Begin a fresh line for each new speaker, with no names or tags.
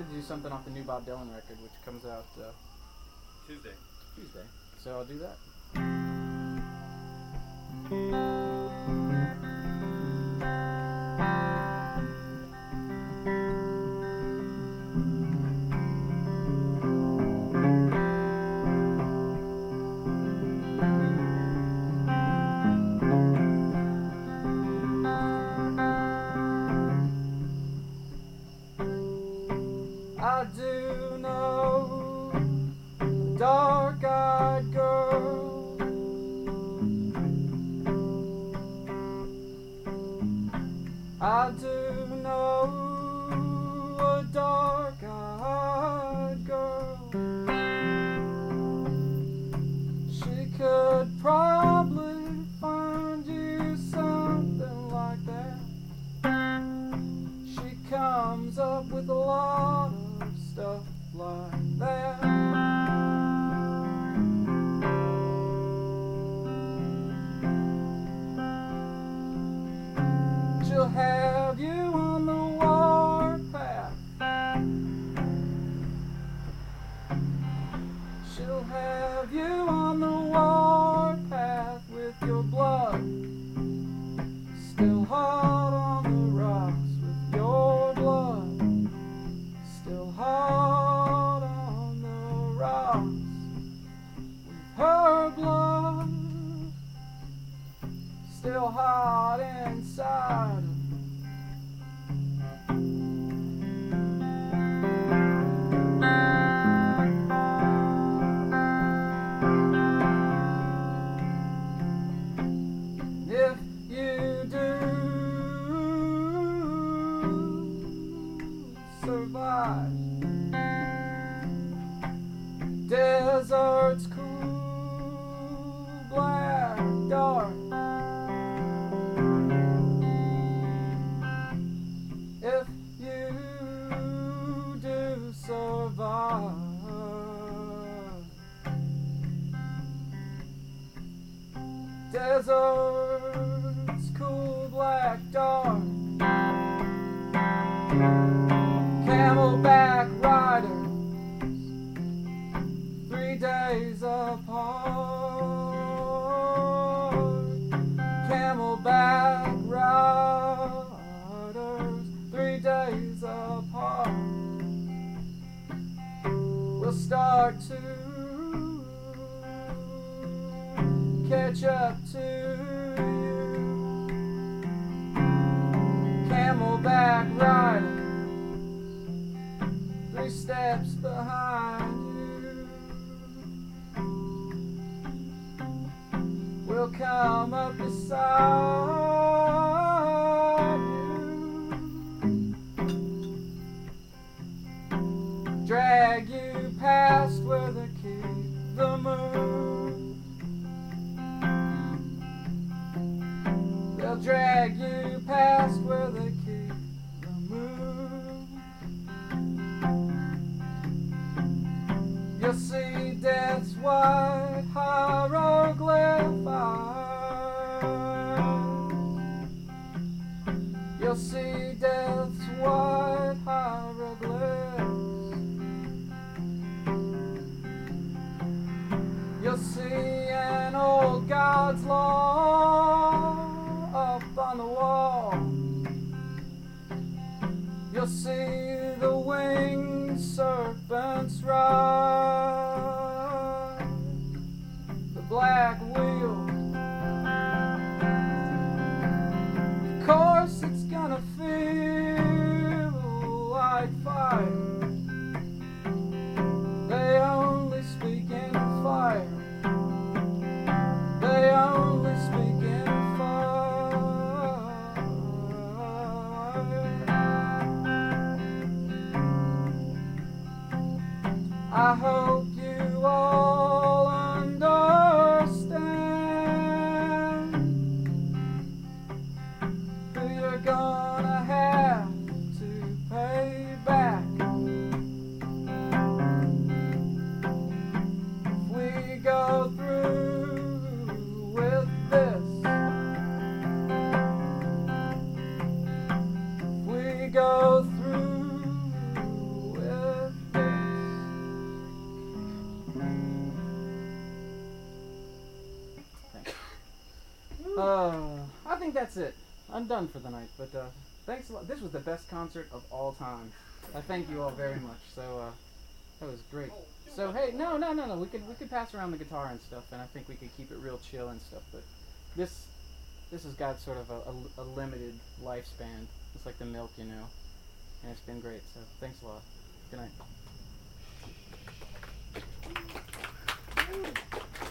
wanted to do something off the new Bob Dylan record, which comes out
Tuesday.
So I'll do that. I do know a dark-eyed girl. I do know a dark-eyed girl. She could probably find you something like that. She comes up with a lot of stuff like that. She'll have you on the warpath. She'll have you on the warpath with your blood still hot on the rocks, with your blood still hot on the rocks, with her blood still hot inside. If you do survive, desert's cool, black, dark. If you do survive, desert's cool, black, dark. Camelback riders, 3 days apart. Camelback riders, 3 days apart. We'll start to catch up to you. Camelback riders, 3 steps behind you. We'll come up beside you, drag you past where they keep the moon. They'll drag you past where they keep the moon. You'll see death's white hieroglyph eyes. You'll see death's white hieroglyphs. You'll see an old God's law up on the wall. You'll see the winged serpents ride the black wheel. Of course it's gonna feel like fire. They only speak in fire. They only speak in fire. I hope you all understand who you're gonna have to pay back. If we go through with this, if we go through with think that's it. I'm done for the night. But thanks a lot. This was the best concert of all time. I thank you all very much. So that was great. So hey, no. We could pass around the guitar and stuff, and I think we could keep it real chill and stuff. But this has got sort of a limited lifespan. It's like the milk, you know. And it's been great. So thanks a lot. Good night.